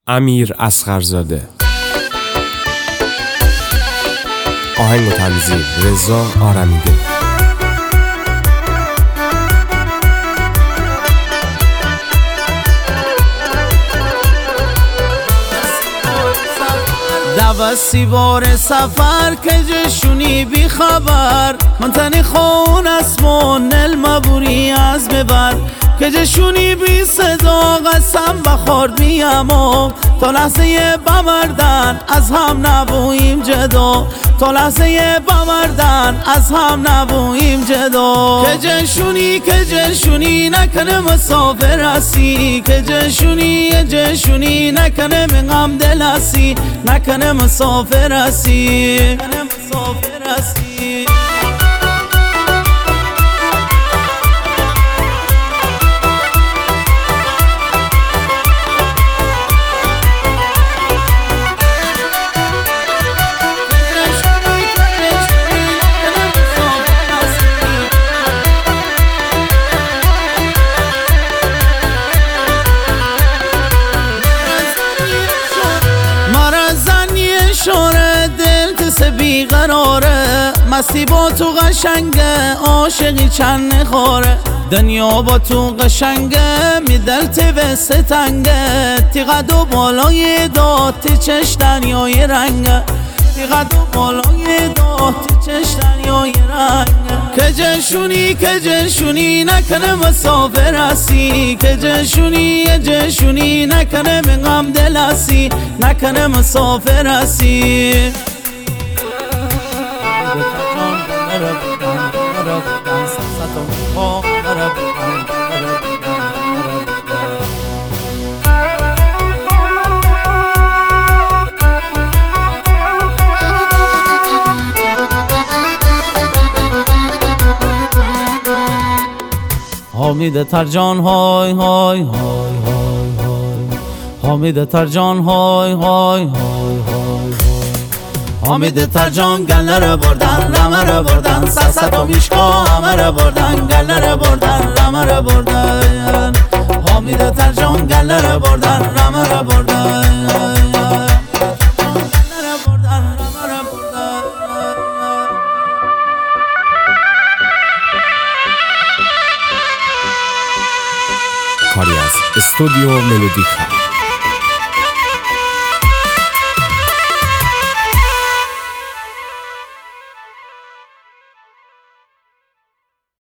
امیر اصغرزاده. آهنگ و تنظیم رضا آرمیده. دوستی بار سفر که جشونی بی خبر من تنی خون اسمون المبوری از ببر که جشونی بی صدا قسم بخورد میم و تا لحظه بمردن از هم نبوییم جدا تا لحظه بمردن از هم نبوییم جدا که جشونی نکنه مسافر هستی که جشونی نکنه من غم دل هستی نکنه مسافر هستی شوره دل کس بیقراره مستی با تو قشنگه عاشقی چند نخوره دنیا با تو قشنگه می دلت و ستنگه تی قد و بالای داد تی چش دنیای رنگه تی قد و بالای داد تی چش دنیای رنگه که جشونی نکنه مسافر هستی که جشونی نکنه من غم دل هستی نکنه مسافر هستی حامد ترجان های های های های های حامد ترجان های های های های حامد ترجان گله رو بردن رمه رو بردن سرسد و میشکا همه رو بردن گله رو بردن رمه رو بردن حامد ترجان گله رو بردن رمه رو بردن کاری از استودیو ملودیکا.